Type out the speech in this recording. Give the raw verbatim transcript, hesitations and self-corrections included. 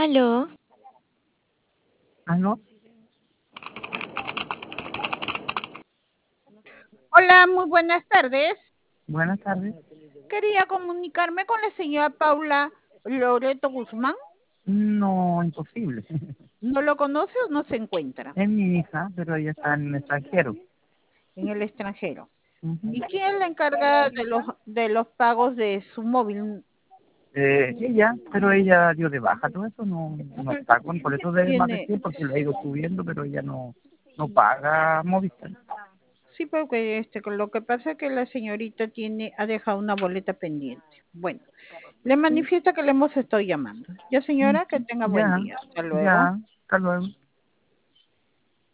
Aló. ¿Aló? Hola, muy buenas tardes. Buenas tardes. Quería comunicarme con la señora Paula Loreto Guzmán. No, imposible. ¿No lo conoce o no se encuentra? Es mi hija, pero ella está en el extranjero. En el extranjero. Uh -huh. ¿Y quién la encarga de los de los pagos de su móvil? Eh, ella, pero ella dio de baja todo eso, no, no está con, por eso debe más Tiene... decir, porque lo ha ido subiendo, pero ella no, no paga Movistar. Sí, porque este, lo que pasa es que la señorita tiene, ha dejado una boleta pendiente. Bueno, le manifiesta que le hemos estado llamando. Ya señora, que tenga buen Ya, día. Hasta luego. ya, hasta luego.